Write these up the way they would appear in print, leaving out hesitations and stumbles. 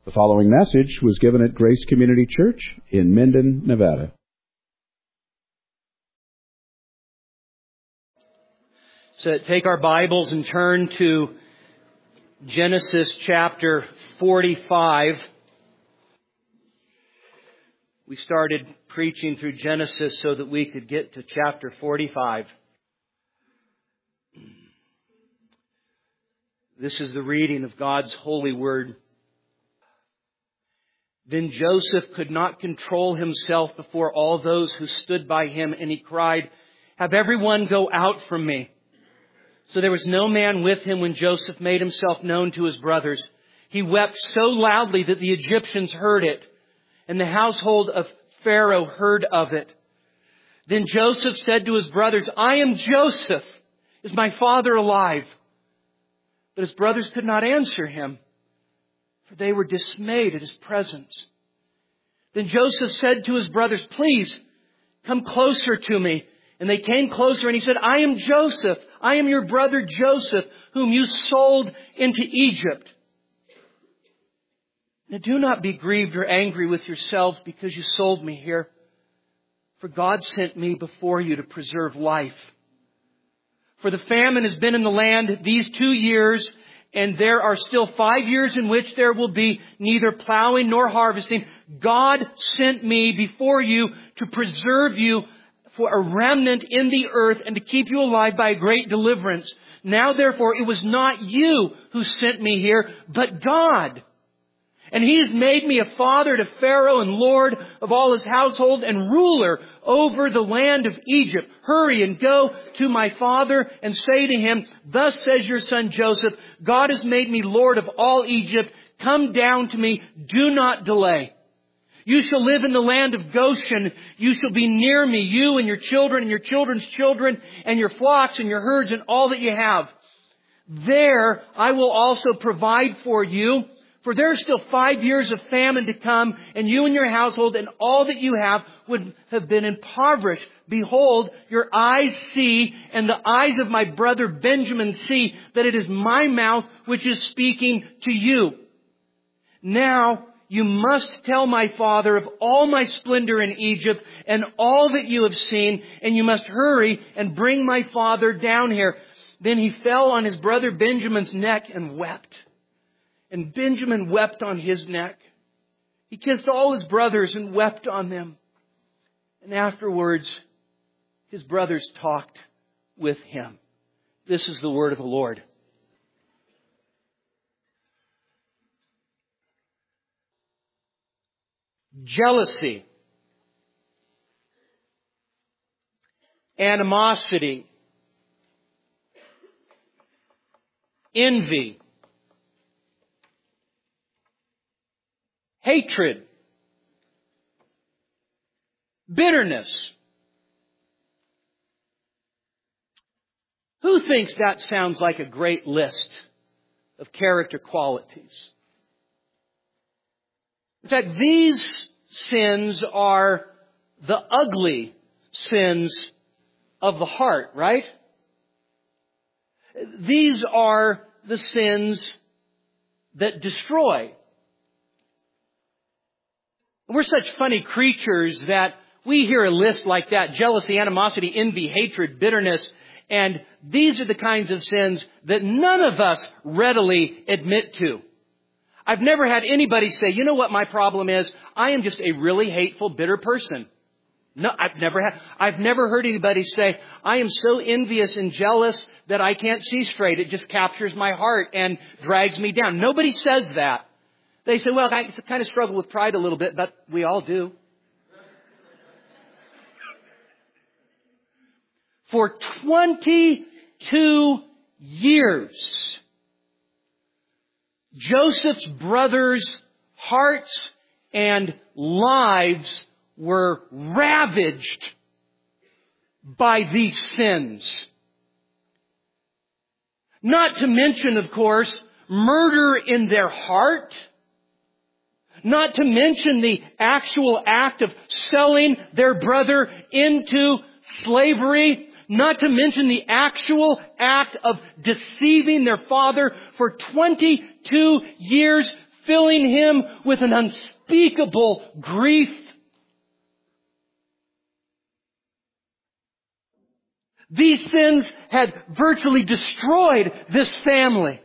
The following message was given at Grace Community Church in Minden, Nevada. So take our Bibles and turn to Genesis chapter 45. We started preaching through Genesis so that we could get to chapter 45. This is the reading of God's holy word. Then Joseph could not control himself before all those who stood by him, and he cried, "Have everyone go out from me." So there was no man with him when Joseph made himself known to his brothers. He wept so loudly that the Egyptians heard it, and the household of Pharaoh heard of it. Then Joseph said to his brothers, "I am Joseph. Is my father alive?" But his brothers could not answer him, for they were dismayed at his presence. Then Joseph said to his brothers, "Please, come closer to me." And they came closer, and he said, "I am Joseph. I am your brother Joseph, whom you sold into Egypt. Now do not be grieved or angry with yourselves because you sold me here. For God sent me before you to preserve life. For the famine has been in the land these 2 years, and there are still 5 years in which there will be neither plowing nor harvesting. God sent me before you to preserve you for a remnant in the earth and to keep you alive by a great deliverance. Now therefore it was not you who sent me here, but God. And He has made me a father to Pharaoh and Lord of all his household and ruler over the land of Egypt. Hurry and go to my father and say to him, 'Thus says your son Joseph, God has made me Lord of all Egypt. Come down to me. Do not delay. You shall live in the land of Goshen. You shall be near me, you and your children and your children's children and your flocks and your herds and all that you have. There I will also provide for you. For there are still 5 years of famine to come, and you and your household and all that you have would have been impoverished. Behold, your eyes see, and the eyes of my brother Benjamin see, that it is my mouth which is speaking to you. Now you must tell my father of all my splendor in Egypt and all that you have seen, and you must hurry and bring my father down here." Then he fell on his brother Benjamin's neck and wept. And Benjamin wept on his neck. He kissed all his brothers and wept on them. And afterwards, his brothers talked with him. This is the word of the Lord. Jealousy, animosity, envy, hatred, bitterness. Who thinks that sounds like a great list of character qualities? In fact, these sins are the ugly sins of the heart, right? These are the sins that destroy. We're such funny creatures that we hear a list like that: jealousy, animosity, envy, hatred, bitterness. And these are the kinds of sins that none of us readily admit to. I've never had anybody say, "You know what my problem is? I am just a really hateful, bitter person." No, I've never heard anybody say, "I am so envious and jealous that I can't see straight. It just captures my heart and drags me down." Nobody says that. They say, "Well, I kind of struggle with pride a little bit," but we all do. For 22 years, Joseph's brothers' hearts and lives were ravaged by these sins. Not to mention, of course, murder in their heart. Not to mention the actual act of selling their brother into slavery. Not to mention the actual act of deceiving their father for 22 years, filling him with an unspeakable grief. These sins had virtually destroyed this family.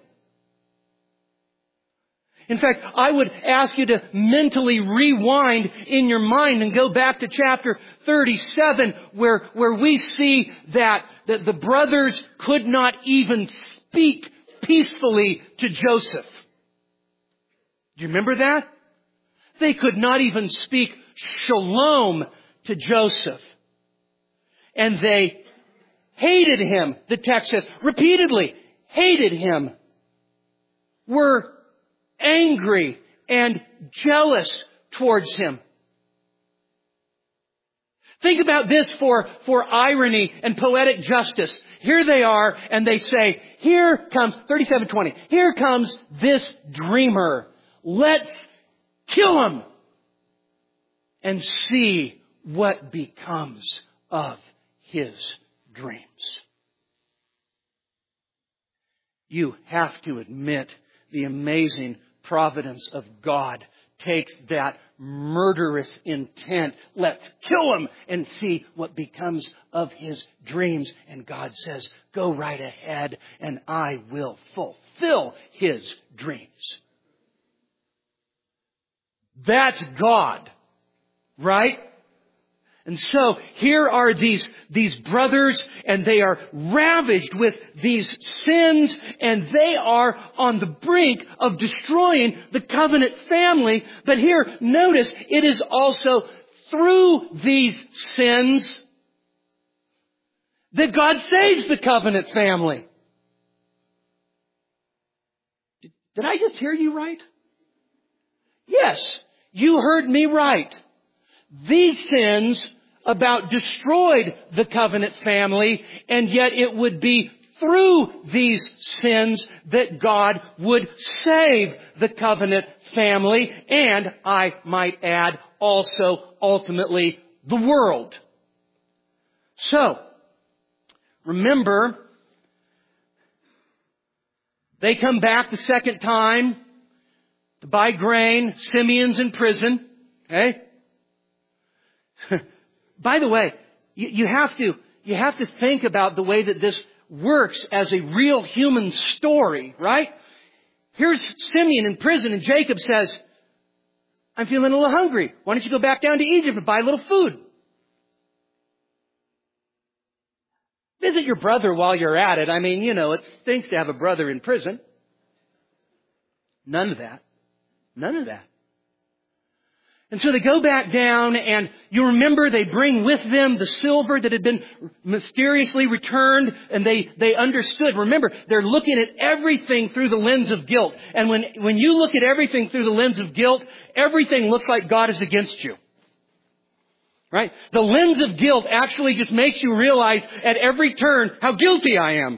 In fact, I would ask you to mentally rewind in your mind and go back to chapter 37 where we see that the brothers could not even speak peacefully to Joseph. Do you remember that? They could not even speak shalom to Joseph. And they hated him, the text says, repeatedly hated him, were angry and jealous towards him. Think about this for irony and poetic justice. Here they are, and they say, here comes, 37:20, here comes this dreamer. Let's kill him and see what becomes of his dreams. You have to admit the amazing providence of God takes that murderous intent. Let's kill him and see what becomes of his dreams. And God says, go right ahead and I will fulfill his dreams. That's God, right? And so here are these brothers, and they are ravaged with these sins, and they are on the brink of destroying the covenant family. But here, notice, it is also through these sins that God saves the covenant family. Did I just hear you right? Yes, you heard me right. These sins about destroyed the covenant family, and yet it would be through these sins that God would save the covenant family, and I might add also ultimately the world. So, remember, they come back the second time to buy grain. Simeon's in prison. Okay? By the way, you have to think about the way that this works as a real human story, right? Here's Simeon in prison, and Jacob says, I'm feeling a little hungry. Why don't you go back down to Egypt and buy a little food? Visit your brother while you're at it. I mean, it stinks to have a brother in prison. None of that. None of that. And so they go back down, and you remember they bring with them the silver that had been mysteriously returned, and they understood. Remember, they're looking at everything through the lens of guilt. And when you look at everything through the lens of guilt, everything looks like God is against you. Right? The lens of guilt actually just makes you realize at every turn how guilty I am.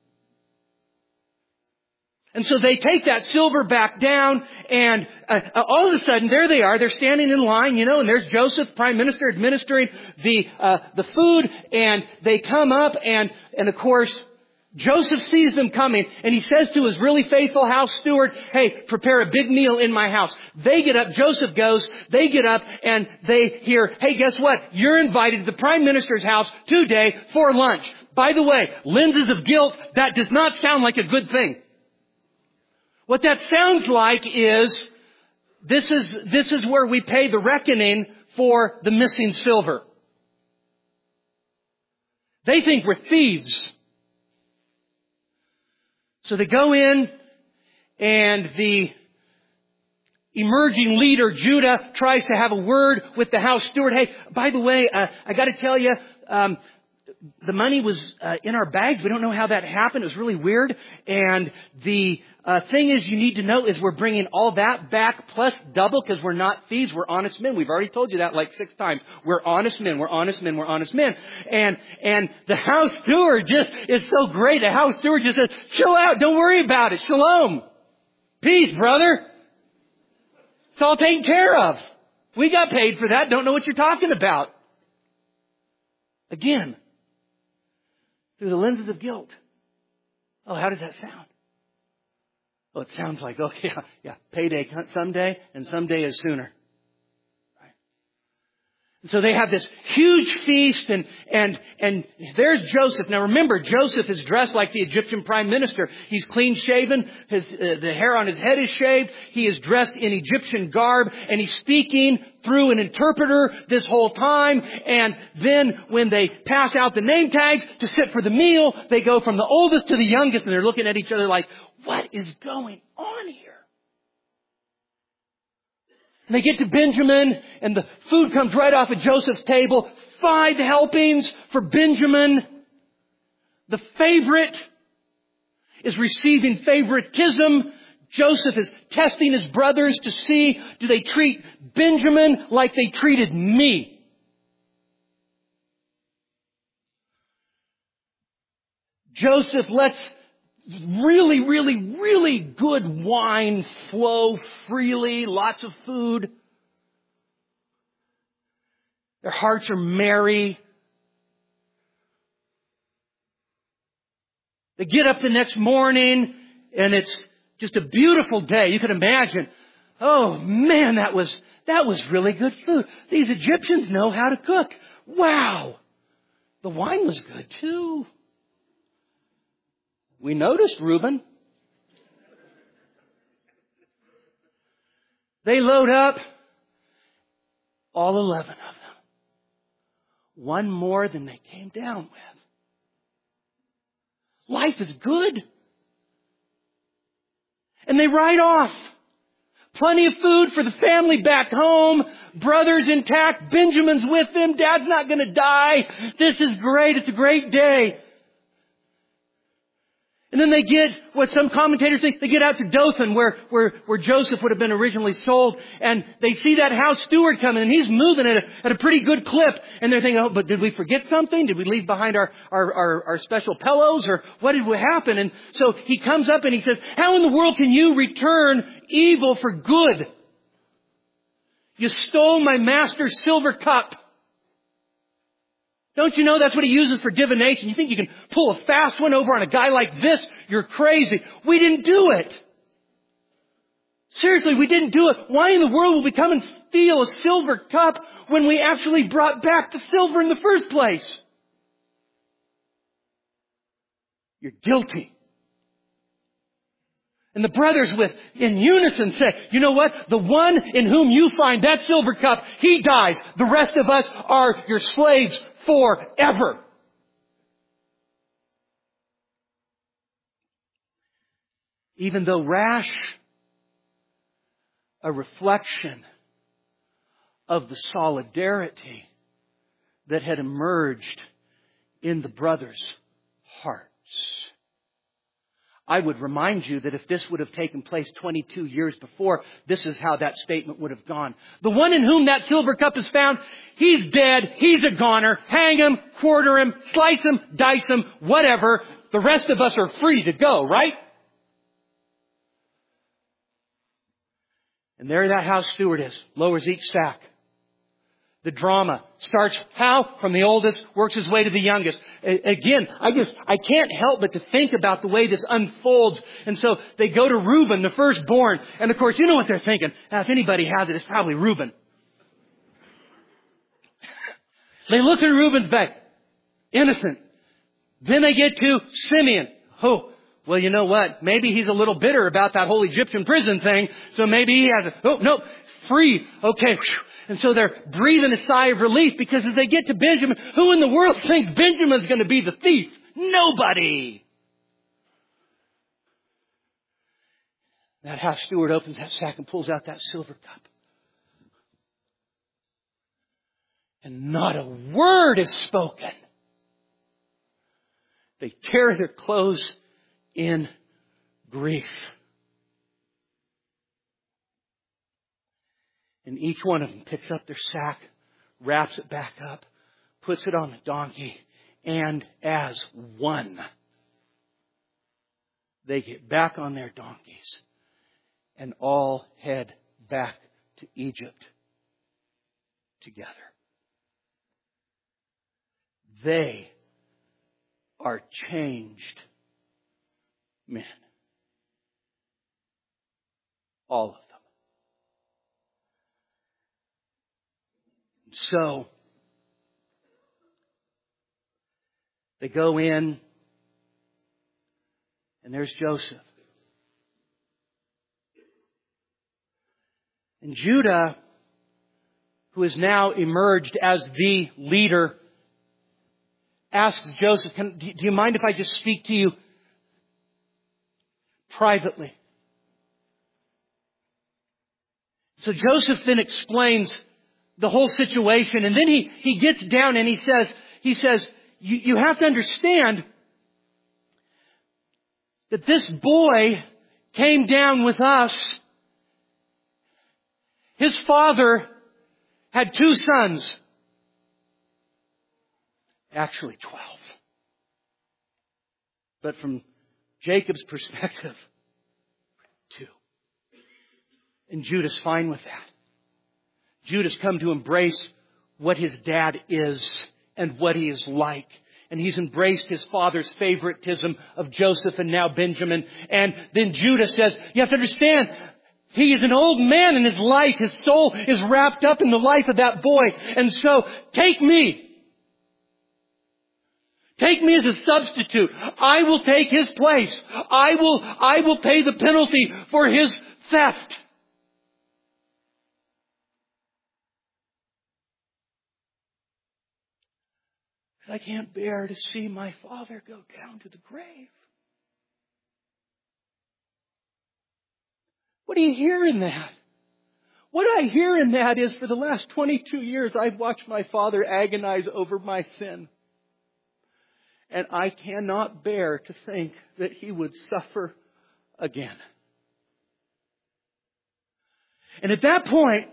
And so they take that silver back down, and all of a sudden, there they are. They're standing in line, and there's Joseph, Prime Minister, administering the food, and they come up, and of course, Joseph sees them coming, and he says to his really faithful house steward, hey, prepare a big meal in my house. They get up, Joseph goes, they get up, and they hear, hey, guess what? You're invited to the Prime Minister's house today for lunch. By the way, lenses of guilt, that does not sound like a good thing. What that sounds like is, this is where we pay the reckoning for the missing silver. They think we're thieves. So they go in, and the emerging leader, Judah, tries to have a word with the house steward. Hey, by the way, I got to tell you, the money was in our bags. We don't know how that happened. It was really weird. And the thing is, you need to know is we're bringing all that back plus double because we're not thieves. We're honest men. We've already told you that like 6 times. We're honest men. We're honest men. We're honest men. And the house steward just is so great. The house steward just says, chill out. Don't worry about it. Shalom. Peace, brother. It's all taken care of. We got paid for that. Don't know what you're talking about. Again, through the lenses of guilt. Oh, how does that sound? Well, it sounds like, okay, yeah, payday someday, and someday is sooner. So they have this huge feast, and there's Joseph. Now remember, Joseph is dressed like the Egyptian prime minister. He's clean shaven. The hair on his head is shaved. He is dressed in Egyptian garb, and he's speaking through an interpreter this whole time. And then when they pass out the name tags to sit for the meal, they go from the oldest to the youngest, and they're looking at each other like, what is going on here? And they get to Benjamin, and the food comes right off of Joseph's table. 5 helpings for Benjamin. The favorite is receiving favoritism. Joseph is testing his brothers to see, do they treat Benjamin like they treated me? Joseph lets really, really, really good wine flow freely, lots of food. Their hearts are merry. They get up the next morning, and it's just a beautiful day. You can imagine, oh man, that was really good food. These Egyptians know how to cook. Wow. The wine was good too. We noticed, Reuben. They load up, all 11 of them. One more than they came down with. Life is good. And they ride off. Plenty of food for the family back home. Brothers intact. Benjamin's with them. Dad's not going to die. This is great. It's a great day. And then they get, what some commentators think, they get out to Dothan where Joseph would have been originally sold. And they see that house steward coming, and he's moving at a pretty good clip. And they're thinking, oh, but did we forget something? Did we leave behind our special pillows? Or what did happen? And so he comes up and he says, how in the world can you return evil for good? You stole my master's silver cup. Don't you know that's what he uses for divination? You think you can pull a fast one over on a guy like this? You're crazy. We didn't do it. Seriously, we didn't do it. Why in the world will we come and steal a silver cup when we actually brought back the silver in the first place? You're guilty. And the brothers in unison say, you know what? The one in whom you find that silver cup, he dies. The rest of us are your slaves forever. Even though rash, a reflection of the solidarity that had emerged in the brothers' hearts. I would remind you that if this would have taken place 22 years before, this is how that statement would have gone. The one in whom that silver cup is found, he's dead, he's a goner, hang him, quarter him, slice him, dice him, whatever. The rest of us are free to go, right? And there that house steward is, lowers each sack. The drama starts how? From the oldest, works his way to the youngest. Again, I can't help but to think about the way this unfolds. And so they go to Reuben, the firstborn. And of course, you know what they're thinking. Now, if anybody has it, it's probably Reuben. They look at Reuben's back. Innocent. Then they get to Simeon. Oh, well, you know what? Maybe he's a little bitter about that whole Egyptian prison thing. So maybe he has oh, no, free. Okay. And so they're breathing a sigh of relief because as they get to Benjamin, who in the world thinks Benjamin's going to be the thief? Nobody. That house steward opens that sack and pulls out that silver cup. And not a word is spoken. They tear their clothes in grief. And each one of them picks up their sack, wraps it back up, puts it on the donkey, and as one, they get back on their donkeys and all head back to Egypt together. They are changed men. all of them. So, they go in, and there's Joseph. And Judah, who has now emerged as the leader, asks Joseph, do you mind if I just speak to you privately? So Joseph then explains the whole situation, and then he gets down and he says, you have to understand that this boy came down with us. His father had 2 sons. Actually 12. But from Jacob's perspective, 2. And Judah's fine with that. Judah's come to embrace what his dad is and what he is like. And he's embraced his father's favoritism of Joseph and now Benjamin. And then Judah says, you have to understand, he is an old man in his life. His soul is wrapped up in the life of that boy. And so, take me. Take me as a substitute. I will take his place. I will pay the penalty for his theft. Because I can't bear to see my father go down to the grave. What do you hear in that? What I hear in that is for the last 22 years I've watched my father agonize over my sin. And I cannot bear to think that he would suffer again. And at that point,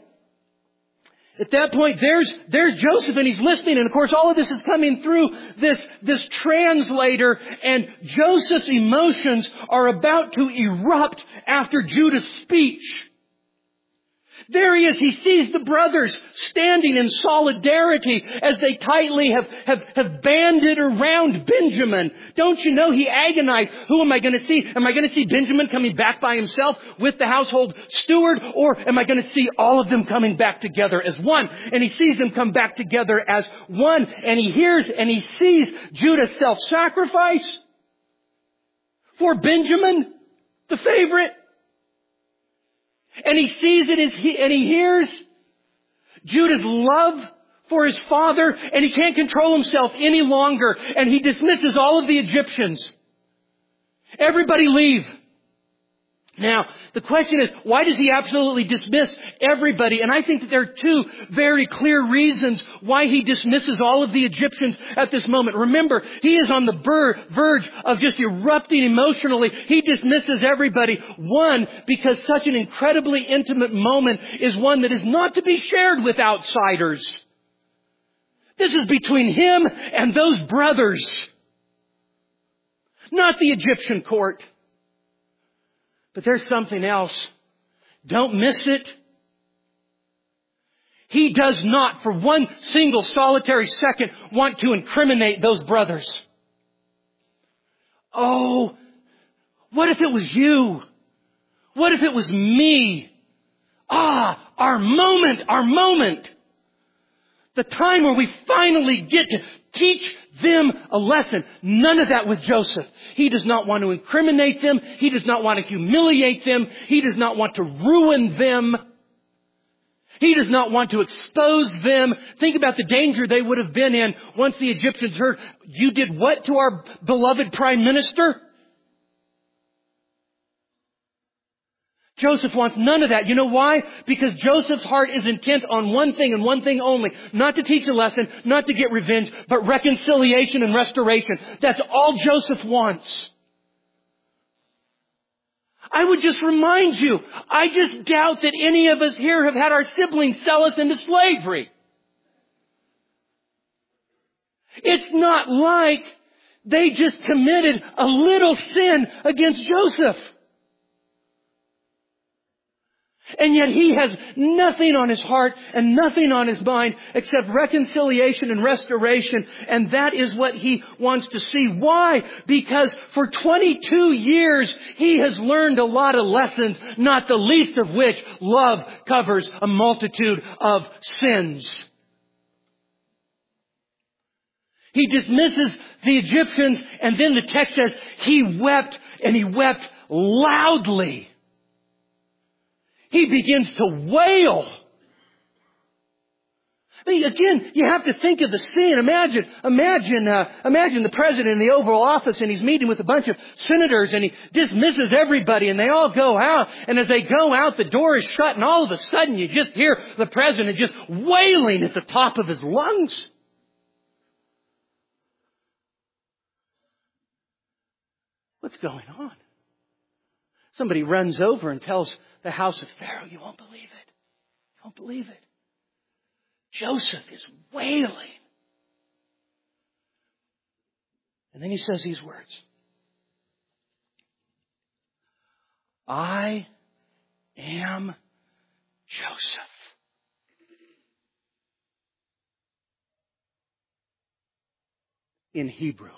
there's Joseph, and he's listening. And of course, all of this is coming through this translator. And Joseph's emotions are about to erupt after Judah's speech. There he is. He sees the brothers standing in solidarity as they tightly have banded around Benjamin. Don't you know he agonized? Who am I going to see? Am I going to see Benjamin coming back by himself with the household steward? Or am I going to see all of them coming back together as one? And he sees them come back together as one. And he hears and he sees Judah's self-sacrifice for Benjamin, the favorite. And he sees it and he hears Judah's love for his father, and he can't control himself any longer, and he dismisses all of the Egyptians. Everybody leave. Now, the question is, why does he absolutely dismiss everybody? And I think that there are 2 very clear reasons why he dismisses all of the Egyptians at this moment. Remember, he is on the verge of just erupting emotionally. He dismisses everybody. 1, because such an incredibly intimate moment is one that is not to be shared with outsiders. This is between him and those brothers, not the Egyptian court. But there's something else. Don't miss it. He does not, for one single solitary second, want to incriminate those brothers. Oh, what if it was you? What if it was me? Our moment. The time where we finally get to teach them a lesson. None of that with Joseph. He does not want to incriminate them. He does not want to humiliate them. He does not want to ruin them. He does not want to expose them. Think about the danger they would have been in once the Egyptians heard, you did what to our beloved prime minister? Joseph wants none of that. You know why? Because Joseph's heart is intent on one thing and one thing only. Not to teach a lesson, not to get revenge, but reconciliation and restoration. That's all Joseph wants. I would just remind you, I just doubt that any of us here have had our siblings sell us into slavery. It's not like they just committed a little sin against Joseph. And yet he has nothing on his heart and nothing on his mind except reconciliation and restoration. And that is what he wants to see. Why? Because for 22 years he has learned a lot of lessons, not the least of which love covers a multitude of sins. He dismisses the Egyptians, and then the text says he wept, and he wept loudly. He begins to wail. I mean, again, you have to think of the scene. Imagine the president in the Oval Office, and he's meeting with a bunch of senators, and he dismisses everybody, and they all go out. And as they go out, the door is shut, and all of a sudden, you just hear the president just wailing at the top of his lungs. What's going on? Somebody runs over and tells the house of Pharaoh, you won't believe it. You won't believe it. Joseph is wailing. And then he says these words. I am Joseph. In Hebrew.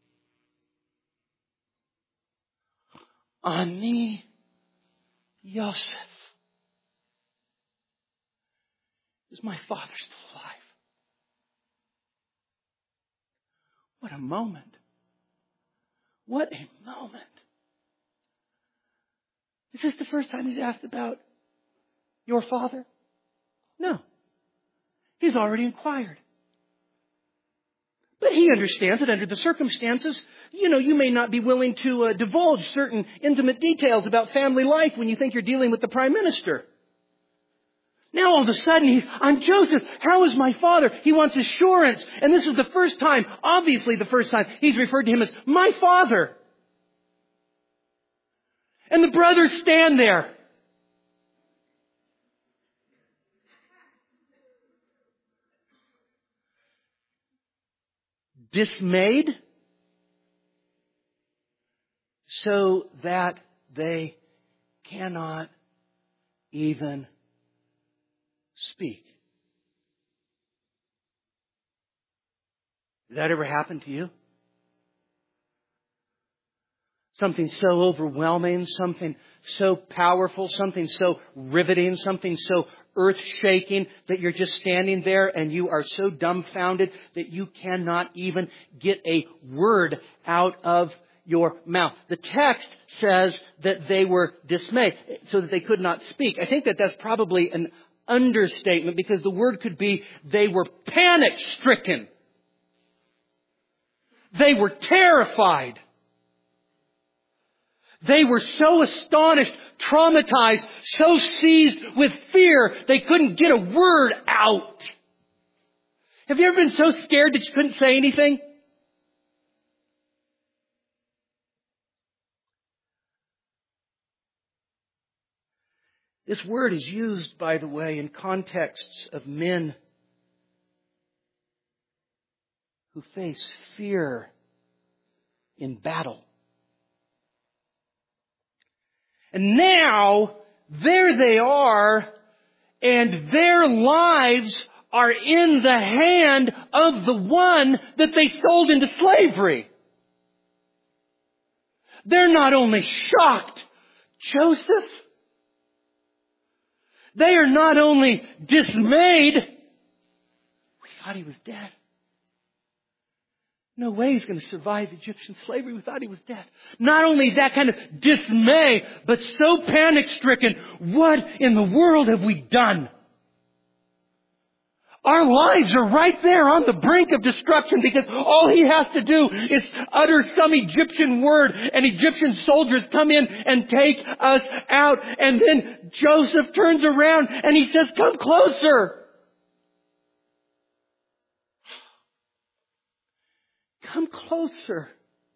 Ani Yosef. Is my father still alive? What a moment. What a moment. Is this the first time he's asked about your father? No. He's already inquired. But he understands that under the circumstances, you may not be willing to divulge certain intimate details about family life when you think you're dealing with the prime minister. Now all of a sudden, I'm Joseph. How is my father? He wants assurance. And this is the first time, obviously the first time, he's referred to him as my father. And the brothers stand there. Dismayed, so that they cannot even speak. Does that ever happen to you? Something so overwhelming, something so powerful, something so riveting, something so earth-shaking that you're just standing there and you are so dumbfounded that you cannot even get a word out of your mouth. The text says that they were dismayed, so that they could not speak. I think that that's probably an understatement, because the word could be they were panic-stricken. They were terrified. They were so astonished, traumatized, so seized with fear, they couldn't get a word out. Have you ever been so scared that you couldn't say anything? This word is used, by the way, in contexts of men who face fear in battle. And now, there they are, and their lives are in the hand of the one that they sold into slavery. They're not only shocked, Joseph. They are not only dismayed. We thought he was dead. No way he's going to survive Egyptian slavery. We thought he was dead. Not only that kind of dismay, but so panic-stricken. What in the world have we done? Our lives are right there on the brink of destruction, because all he has to do is utter some Egyptian word and Egyptian soldiers come in and take us out. And then Joseph turns around and he says, come closer. Come closer.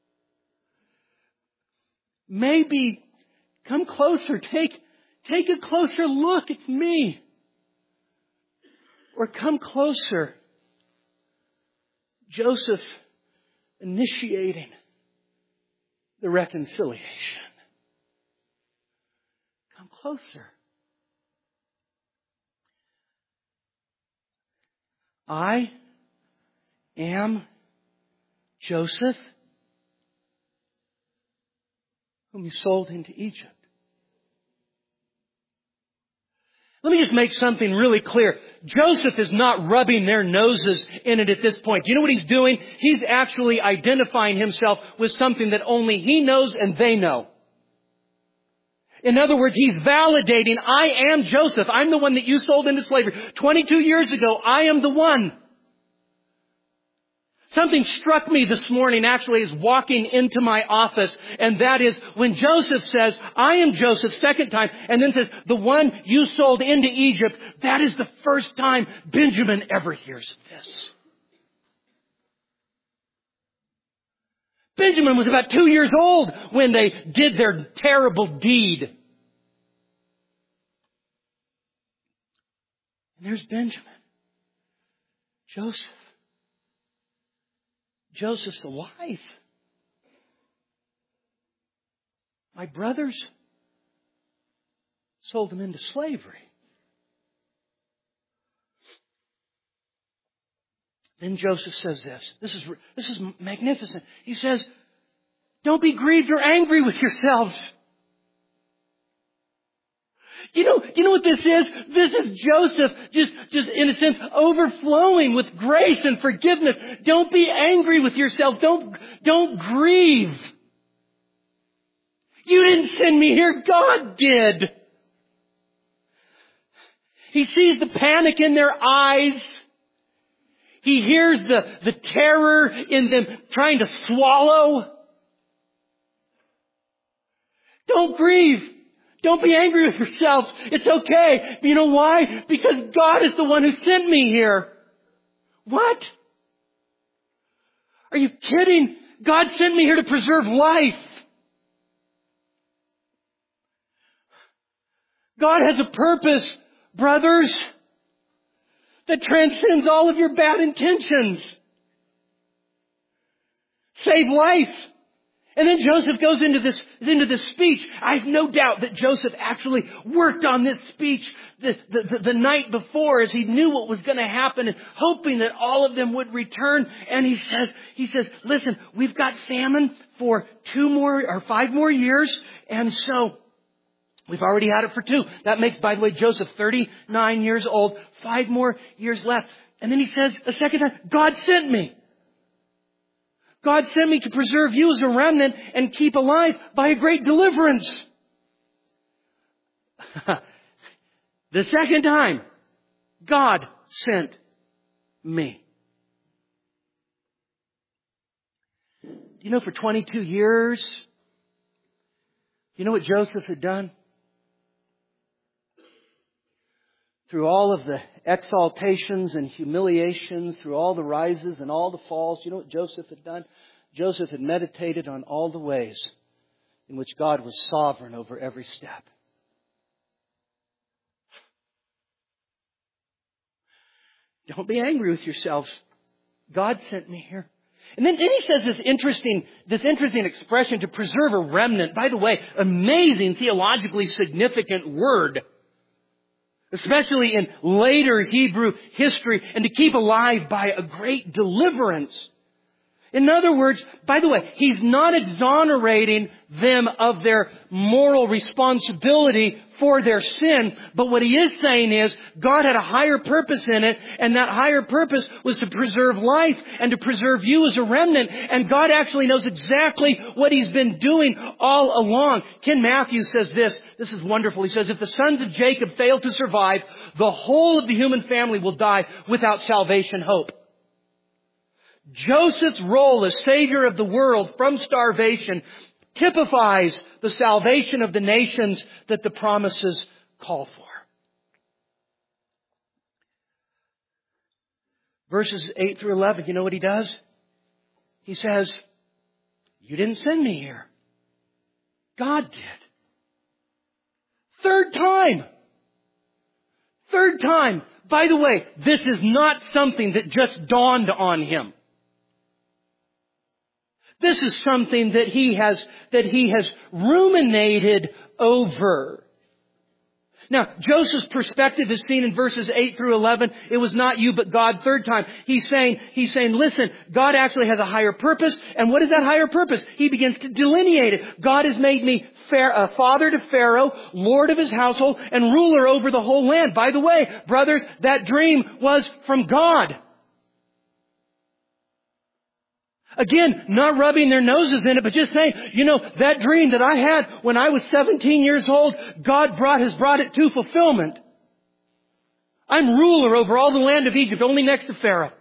Maybe come closer. Take a closer look. It's me. Or come closer. Joseph initiating the reconciliation. Come closer. I am Joseph, whom you sold into Egypt. Let me just make something really clear. Joseph is not rubbing their noses in it at this point. Do you know what he's doing? He's actually identifying himself with something that only he knows and they know. In other words, he's validating, I am Joseph. I'm the one that you sold into slavery 22 years ago. I am the one. Something struck me this morning actually as walking into my office, and that is when Joseph says, I am Joseph, second time, and then says, the one you sold into Egypt, that is the first time Benjamin ever hears of this. Benjamin was about 2 years old when they did their terrible deed. And there's Benjamin. Joseph. Joseph's alive. My brothers sold him into slavery. Then Joseph says this. This is magnificent. He says, don't be grieved or angry with yourselves. You know what this is? This is Joseph just in a sense overflowing with grace and forgiveness. Don't be angry with yourself. Don't grieve. You didn't send me here. God did. He sees the panic in their eyes. He hears the terror in them trying to swallow. Don't grieve. Don't be angry with yourselves. It's okay. You know why? Because God is the one who sent me here. What? Are you kidding? God sent me here to preserve life. God has a purpose, brothers, that transcends all of your bad intentions. Save life. And then Joseph goes into this speech. I have no doubt that Joseph actually worked on this speech the night before as he knew what was going to happen and hoping that all of them would return. And he says, listen, we've got famine for 5 more years. And so we've already had it for 2. That makes, by the way, Joseph 39 years old, 5 more years left. And then he says a second time, God sent me. God sent me to preserve you as a remnant and keep alive by a great deliverance. The second time, God sent me. You know, for 22 years, you know what Joseph had done? Through all of the exaltations and humiliations, through all the rises and all the falls, you know what Joseph had done? Joseph had meditated on all the ways in which God was sovereign over every step. Don't be angry with yourselves. God sent me here. And then he says this interesting expression, to preserve a remnant. By the way, amazing theologically significant word. Especially in later Hebrew history, and to keep alive by a great deliverance. In other words, by the way, he's not exonerating them of their moral responsibility for their sin, but what he is saying is God had a higher purpose in it, and that higher purpose was to preserve life and to preserve you as a remnant, and God actually knows exactly what he's been doing all along. Ken Matthews says this is wonderful. He says, if the sons of Jacob fail to survive, the whole of the human family will die without salvation hope. Joseph's role as Savior of the world from starvation typifies the salvation of the nations that the promises call for. Verses 8 through 11, you know what he does? He says, you didn't send me here. God did. Third time. By the way, this is not something that just dawned on him. This is something that he has ruminated over. Now, Joseph's perspective is seen in verses 8 through 11. It was not you, but God. Third time, he's saying, listen, God actually has a higher purpose. And what is that higher purpose? He begins to delineate it. God has made me a father to Pharaoh, lord of his household, and ruler over the whole land. By the way, brothers, that dream was from God. Again, not rubbing their noses in it, but just saying, that dream that I had when I was 17 years old, God has brought it to fulfillment. I'm ruler over all the land of Egypt, only next to Pharaoh.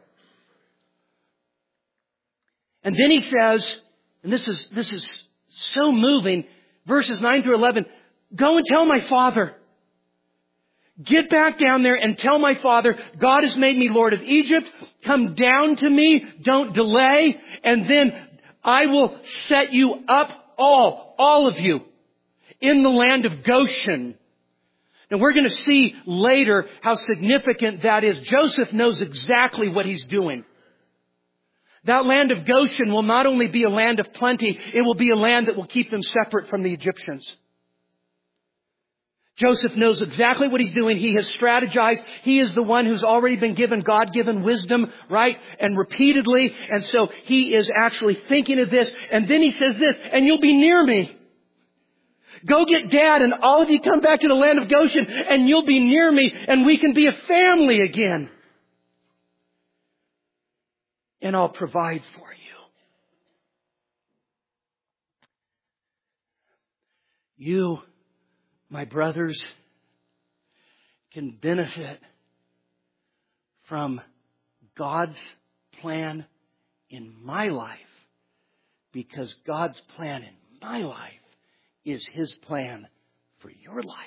And then he says, and this is so moving, verses 9 through 11, go and tell my father. Get back down there and tell my father, God has made me Lord of Egypt. Come down to me. Don't delay. And then I will set you up all of you, in the land of Goshen. And we're going to see later how significant that is. Joseph knows exactly what he's doing. That land of Goshen will not only be a land of plenty, it will be a land that will keep them separate from the Egyptians. Joseph knows exactly what he's doing. He has strategized. He is the one who's already been given God-given wisdom, right? And repeatedly. And so he is actually thinking of this. And then he says this, and you'll be near me. Go get Dad and all of you come back to the land of Goshen and you'll be near me and we can be a family again. And I'll provide for you. You, my brothers, can benefit from God's plan in my life because God's plan in my life is His plan for your life.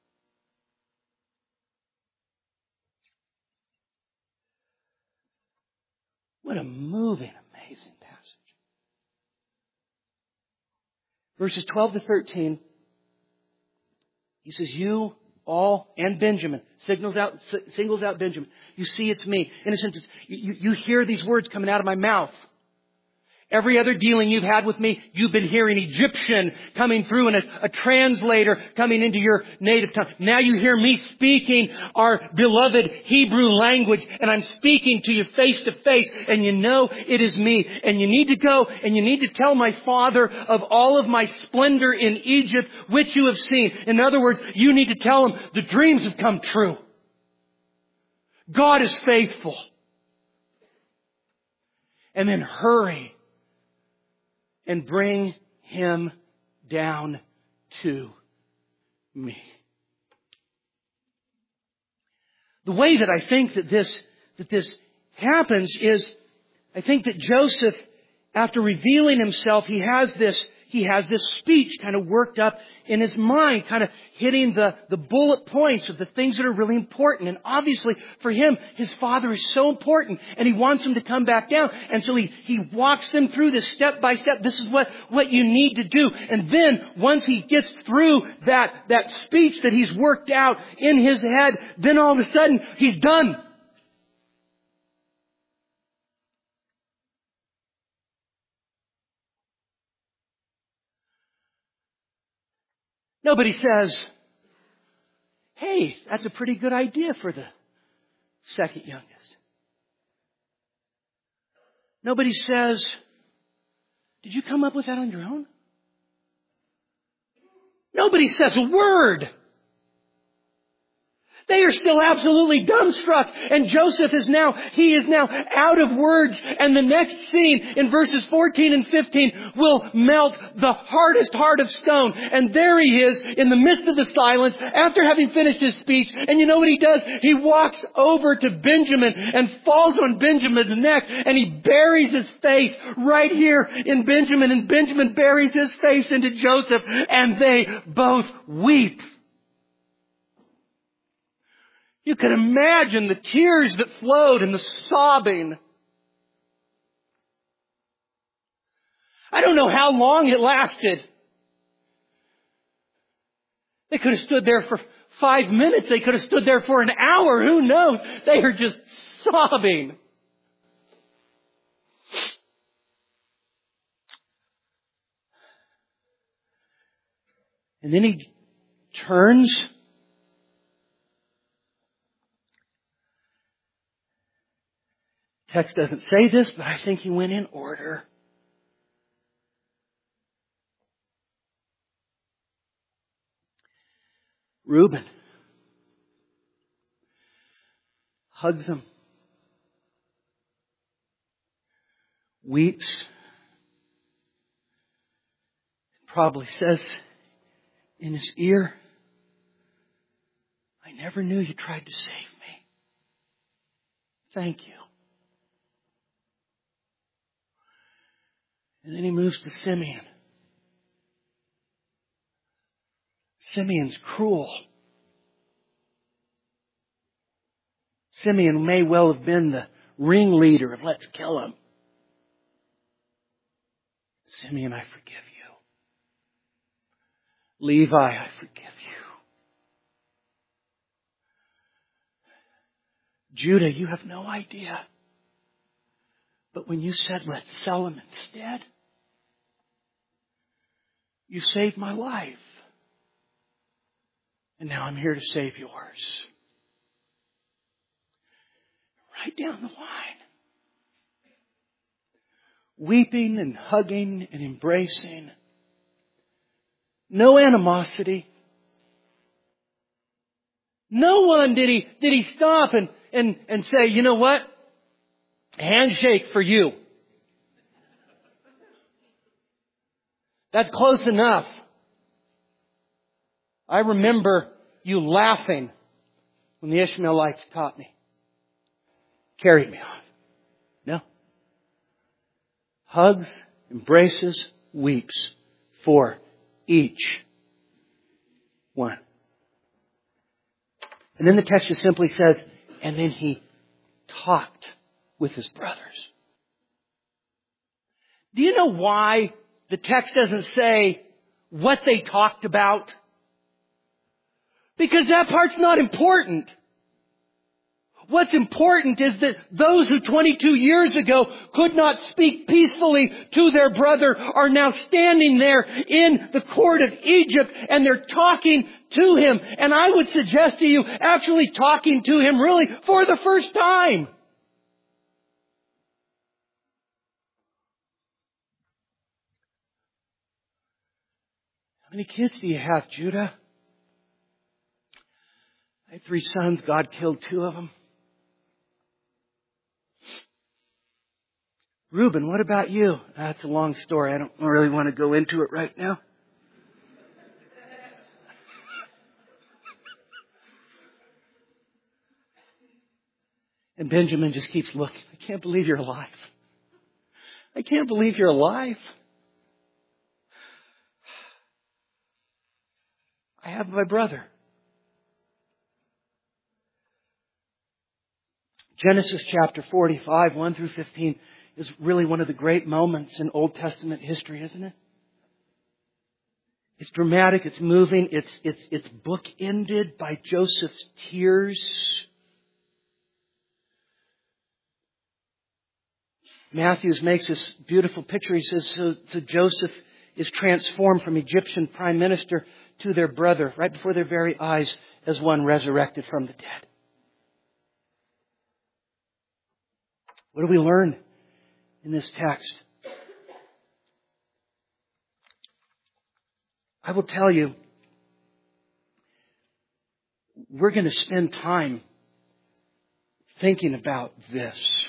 What a moving, amazing passage. Verses 12 to 13. He says, you all, and Benjamin, singles out Benjamin. You see, it's me. In a sense, you hear these words coming out of my mouth. Every other dealing you've had with me, you've been hearing Egyptian coming through and a translator coming into your native tongue. Now you hear me speaking our beloved Hebrew language, and I'm speaking to you face to face, and you know it is me. And you need to go and you need to tell my father of all of my splendor in Egypt, which you have seen. In other words, you need to tell him the dreams have come true. God is faithful. And then hurry and bring him down to me. The way that I think that this happens is, I think that Joseph, after revealing himself, he has this speech kind of worked up in his mind, kind of hitting the bullet points of the things that are really important. And obviously for him, his father is so important and he wants him to come back down. And so he walks them through this step by step. This is what you need to do. And then once he gets through that speech that he's worked out in his head, then all of a sudden he's done. Nobody says, hey, that's a pretty good idea for the second youngest. Nobody says, did you come up with that on your own? Nobody says a word. They are still absolutely dumbstruck. And Joseph is now out of words. And the next scene in verses 14 and 15 will melt the hardest heart of stone. And there he is in the midst of the silence after having finished his speech. And you know what he does? He walks over to Benjamin and falls on Benjamin's neck. And he buries his face right here in Benjamin. And Benjamin buries his face into Joseph. And they both weep. You can imagine the tears that flowed and the sobbing. I don't know how long it lasted. They could have stood there for 5 minutes. They could have stood there for an hour. Who knows? They are just sobbing. And then he turns Text doesn't say this, but I think he went in order. Reuben hugs him, weeps, probably says in his ear, "I never knew you tried to save me. Thank you." And then he moves to Simeon. Simeon's cruel. Simeon may well have been the ringleader of let's kill him. Simeon, I forgive you. Levi, I forgive you. Judah, you have no idea. But when you said let's sell him instead, you saved my life. And now I'm here to save yours. Right down the line. Weeping and hugging and embracing. No animosity. No one did he stop and say, you know what? Handshake for you. That's close enough. I remember you laughing when the Ishmaelites caught me. Carried me off. No. Hugs, embraces, weeps for each one. And then the text just simply says, and then he talked with his brothers. Do you know why the text doesn't say what they talked about? Because that part's not important. What's important is that those who 22 years ago could not speak peacefully to their brother are now standing there in the court of Egypt and they're talking to him. And I would suggest to you actually talking to him really for the first time. How many kids do you have, Judah? I had 3 sons. God killed 2 of them. Reuben, what about you? That's a long story. I don't really want to go into it right now. And Benjamin just keeps looking. I can't believe you're alive. I can't believe you're alive. I have my brother. Genesis chapter 45, 1 through 15 is really one of the great moments in Old Testament history, isn't it? It's dramatic, it's moving, it's bookended by Joseph's tears. Matthews makes this beautiful picture. He says, so Joseph is transformed from Egyptian prime minister to their brother right before their very eyes as one resurrected from the dead. What do we learn in this text? I will tell you, we're going to spend time thinking about this.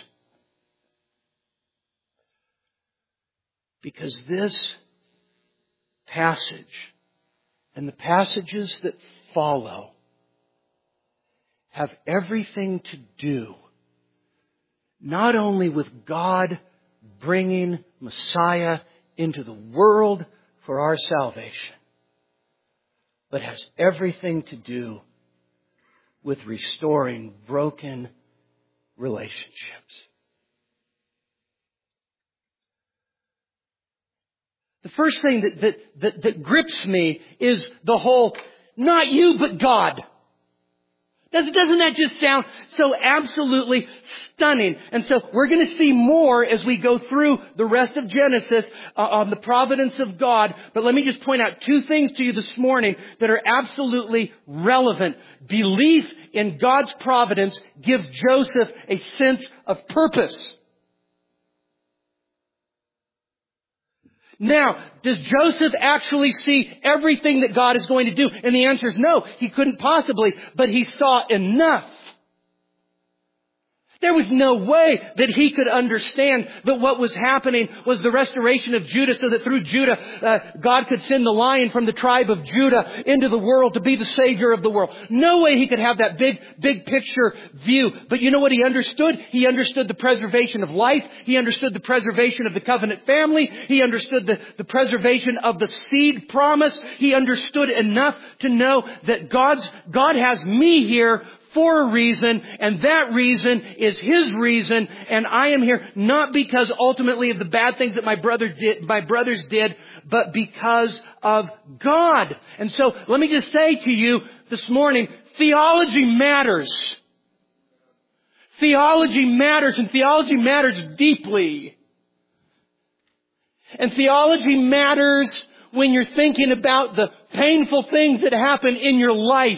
Because this passage and the passages that follow have everything to do not only with God bringing Messiah into the world for our salvation, but has everything to do with restoring broken relationships. The first thing that grips me is the whole, not you, but God. Doesn't that just sound so absolutely stunning? And so we're going to see more as we go through the rest of Genesis on the providence of God. But let me just point out two things to you this morning that are absolutely relevant. Belief in God's providence gives Joseph a sense of purpose. Now, does Joseph actually see everything that God is going to do? And the answer is no, he couldn't possibly, but he saw enough. There was no way that he could understand that what was happening was the restoration of Judah, so that through Judah, God could send the Lion from the tribe of Judah into the world to be the Savior of the world. No way he could have that big picture view. But you know what he understood? He understood the preservation of life. He understood the preservation of the covenant family. He understood the preservation of the seed promise. He understood enough to know that God has me here for a reason, and that reason is His reason, and I am here not because ultimately of the bad things that my brothers did, but because of God. And so let me just say to you this morning, theology matters. Theology matters, and theology matters deeply. And theology matters when you're thinking about the painful things that happen in your life.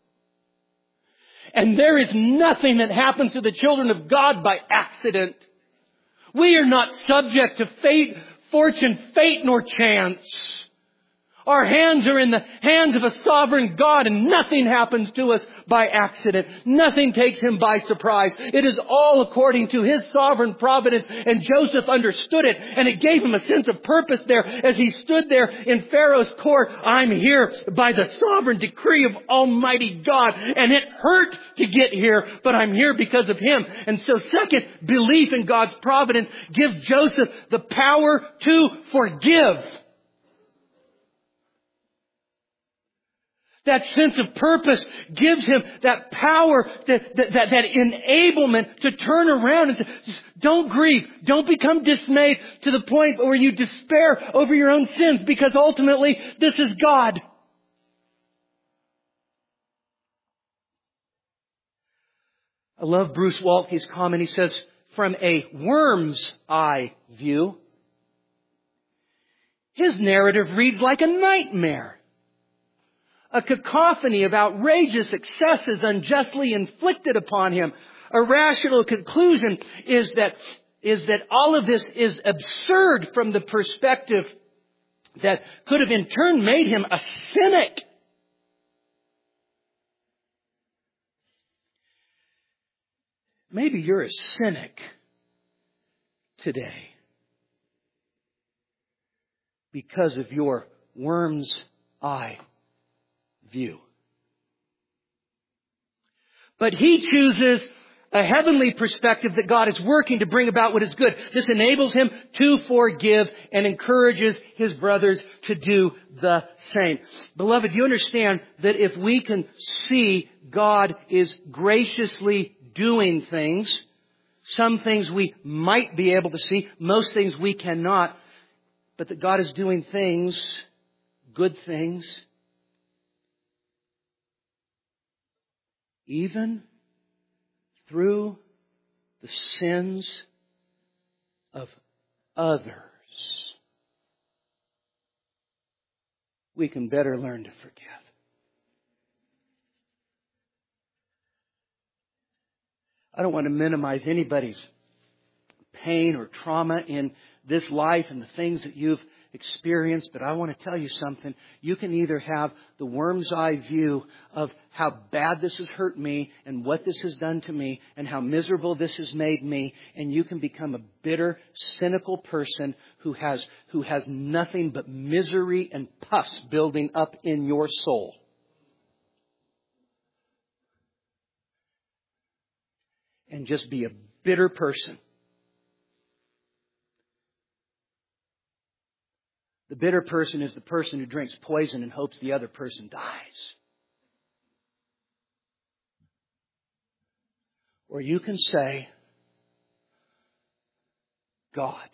And there is nothing that happens to the children of God by accident. We are not subject to fate, fortune, fate, nor chance. Our hands are in the hands of a sovereign God, and nothing happens to us by accident. Nothing takes Him by surprise. It is all according to His sovereign providence, and Joseph understood it, and it gave him a sense of purpose there as he stood there in Pharaoh's court. I'm here by the sovereign decree of Almighty God, and it hurt to get here, but I'm here because of Him. And so second, belief in God's providence gives Joseph the power to forgive. That sense of purpose gives him that power, that enablement to turn around and say, just don't grieve. Don't become dismayed to the point where you despair over your own sins, because ultimately this is God. I love Bruce Waltke's comment. He says, from a worm's eye view, his narrative reads like a nightmare. A cacophony of outrageous excesses unjustly inflicted upon him. A rational conclusion is that all of this is absurd from the perspective that could have in turn made him a cynic. Maybe you're a cynic today because of your worm's eye view. But he chooses a heavenly perspective that God is working to bring about what is good. This enables him to forgive and encourages his brothers to do the same. Beloved, you understand that if we can see God is graciously doing things, some things we might be able to see, most things we cannot, but that God is doing things, good things, even through the sins of others, we can better learn to forgive. I don't want to minimize anybody's pain or trauma in this life and the things that you've experienced, but I want to tell you something. You can either have the worm's eye view of how bad this has hurt me and what this has done to me and how miserable this has made me, and you can become a bitter, cynical person who has nothing but misery and pus building up in your soul. And just be a bitter person. The bitter person is the person who drinks poison and hopes the other person dies. Or you can say, God.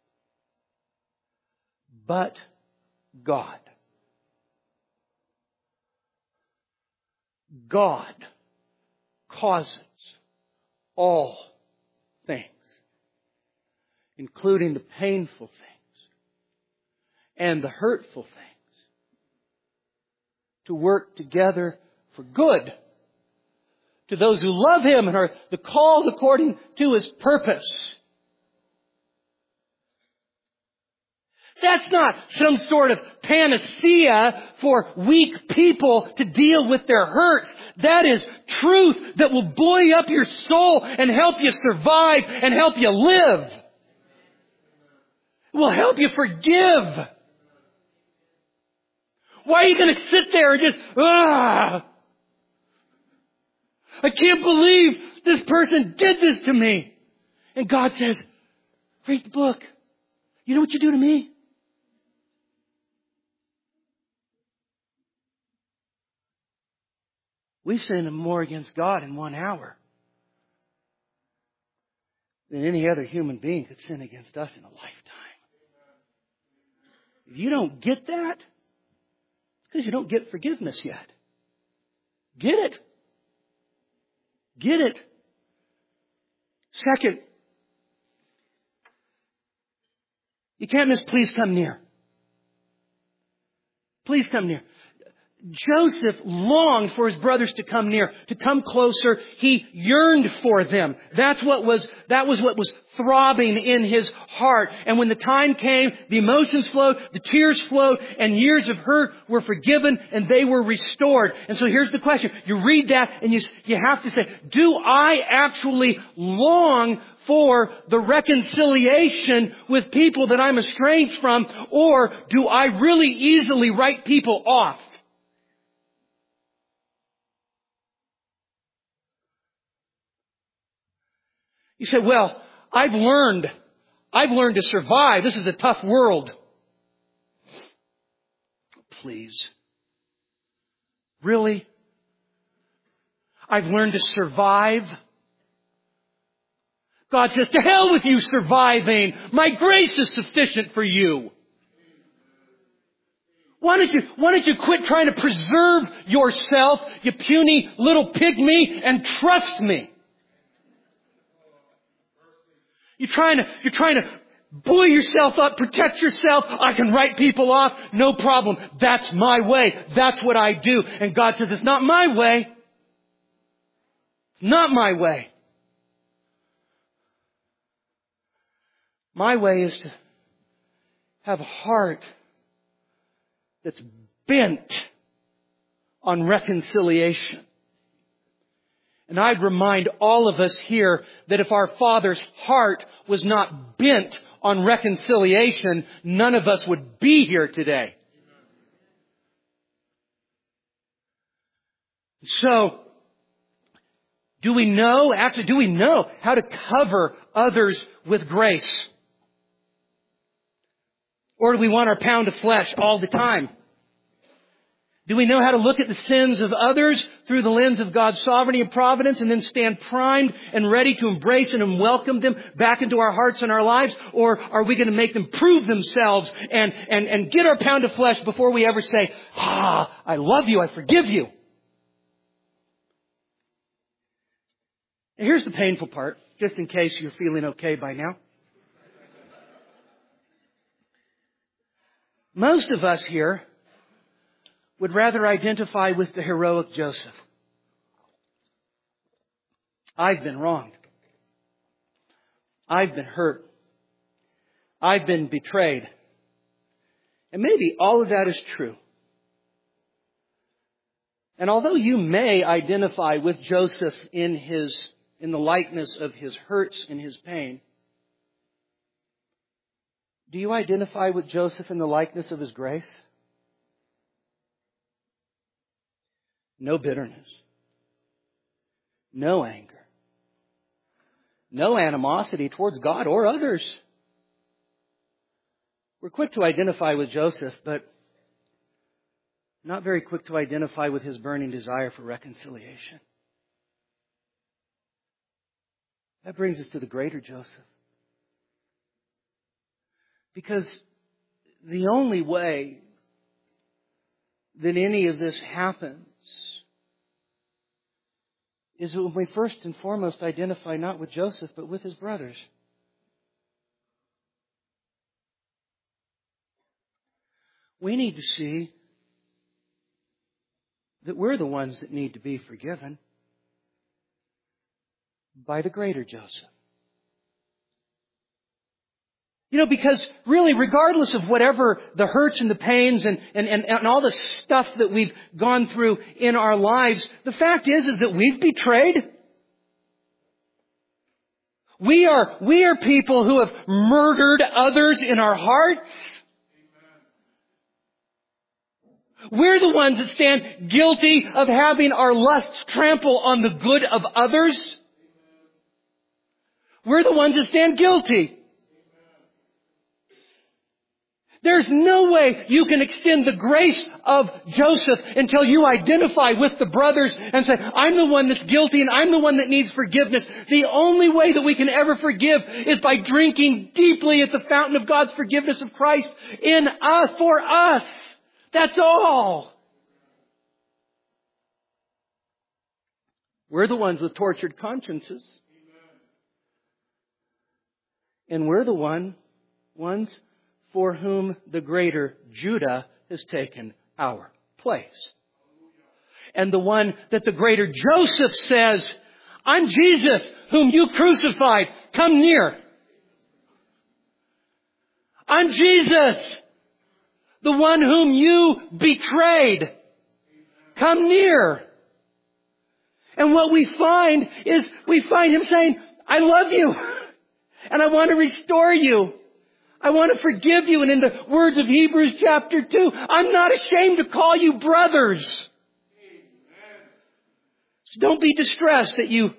But God. God causes all things, including the painful things and the hurtful things, to work together for good to those who love Him and are the called according to His purpose. That's not some sort of panacea for weak people to deal with their hurts. That is truth that will buoy up your soul and help you survive and help you live. It will help you forgive. Why are you going to sit there and just, I can't believe this person did this to me. And God says, read the book. You know what you do to me? We sin more against God in 1 hour than any other human being could sin against us in a lifetime. If you don't get that, it's because you don't get forgiveness yet. Get it. Get it. Second, you can't miss please come near. Please come near. Joseph longed for his brothers to come near, to come closer. He yearned for them. That was what was throbbing in his heart. And when the time came, the emotions flowed, the tears flowed, and years of hurt were forgiven and they were restored. And so here's the question. You read that and you have to say, do I actually long for the reconciliation with people that I'm estranged from, or do I really easily write people off? You say, well, I've learned to survive. This is a tough world. Please. Really? I've learned to survive. God says, to hell with you surviving. My grace is sufficient for you. Why don't you quit trying to preserve yourself, you puny little pygmy, and trust me? You're trying to buoy yourself up, protect yourself. I can write people off. No problem. That's my way. That's what I do. And God says, it's not my way. It's not my way. My way is to have a heart that's bent on reconciliation. And I'd remind all of us here that if our Father's heart was not bent on reconciliation, none of us would be here today. So, do we know how to cover others with grace? Or do we want our pound of flesh all the time? Do we know how to look at the sins of others through the lens of God's sovereignty and providence and then stand primed and ready to embrace and welcome them back into our hearts and our lives? Or are we going to make them prove themselves and get our pound of flesh before we ever say, I love you, I forgive you? And here's the painful part, just in case you're feeling okay by now. Most of us here would rather identify with the heroic Joseph. I've been wronged. I've been hurt. I've been betrayed. And maybe all of that is true. And although you may identify with Joseph in the likeness of his hurts and his pain, do you identify with Joseph in the likeness of his grace? No bitterness. No anger. No animosity towards God or others. We're quick to identify with Joseph, but not very quick to identify with his burning desire for reconciliation. That brings us to the greater Joseph. Because the only way that any of this happens is when we first and foremost identify not with Joseph, but with his brothers. We need to see that we're the ones that need to be forgiven by the greater Joseph. Because really, regardless of whatever the hurts and the pains and all the stuff that we've gone through in our lives, the fact is that we've betrayed. We are people who have murdered others in our hearts. We're the ones that stand guilty of having our lusts trample on the good of others. We're the ones that stand guilty. There's no way you can extend the grace of Joseph until you identify with the brothers and say, I'm the one that's guilty and I'm the one that needs forgiveness. The only way that we can ever forgive is by drinking deeply at the fountain of God's forgiveness of Christ in us, for us. That's all. We're the ones with tortured consciences. And we're the ones for whom the greater Judah has taken our place. And the one that the greater Joseph says, I'm Jesus whom you crucified. Come near. I'm Jesus, the one whom you betrayed. Come near. And what we find is we find him saying, I love you. And I want to restore you. I want to forgive you. And in the words of Hebrews chapter 2, I'm not ashamed to call you brothers. So don't be distressed that you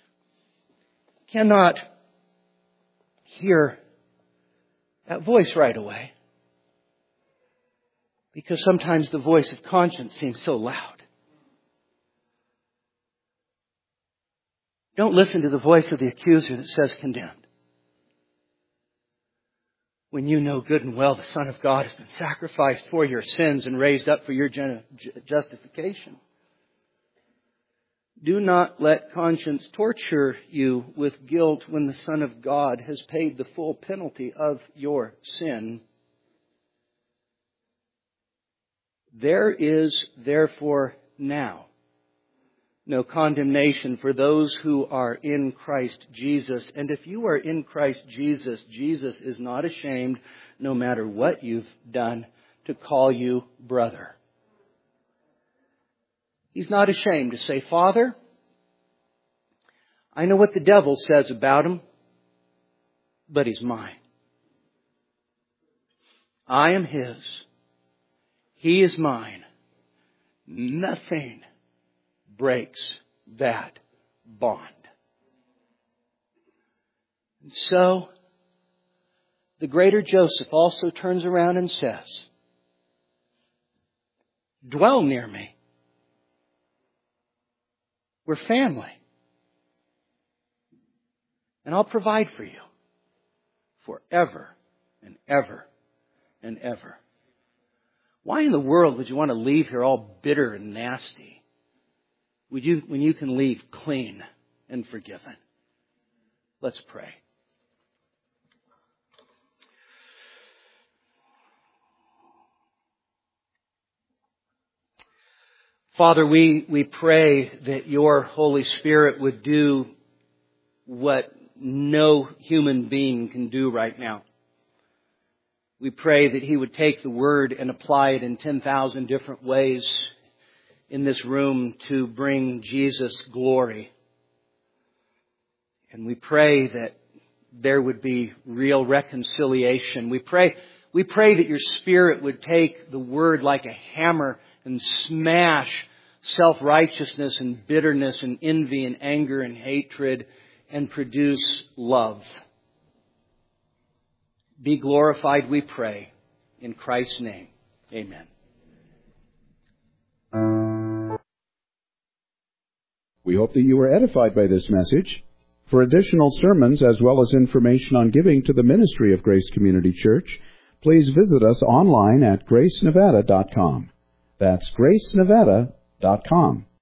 cannot hear that voice right away. Because sometimes the voice of conscience seems so loud. Don't listen to the voice of the accuser that says condemned. When you know good and well the Son of God has been sacrificed for your sins and raised up for your justification. Do not let conscience torture you with guilt when the Son of God has paid the full penalty of your sin. There is therefore now no condemnation for those who are in Christ Jesus. And if you are in Christ Jesus, Jesus is not ashamed, no matter what you've done, to call you brother. He's not ashamed to say, Father, I know what the devil says about him, but he's mine. I am his. He is mine. Nothing breaks that bond. And so, the greater Joseph also turns around and says, dwell near me. We're family. And I'll provide for you forever and ever and ever. Why in the world would you want to leave here all bitter and nasty? When you can leave clean and forgiven? Let's pray. Father, we pray that your Holy Spirit would do what no human being can do right now. We pray that he would take the word and apply it in 10,000 different ways in this room to bring Jesus glory. And we pray that there would be real reconciliation. We pray that your Spirit would take the word like a hammer and smash self-righteousness and bitterness and envy and anger and hatred and produce love. Be glorified, we pray. In Christ's name, amen. We hope that you were edified by this message. For additional sermons as well as information on giving to the ministry of Grace Community Church, please visit us online at gracenevada.com. That's gracenevada.com.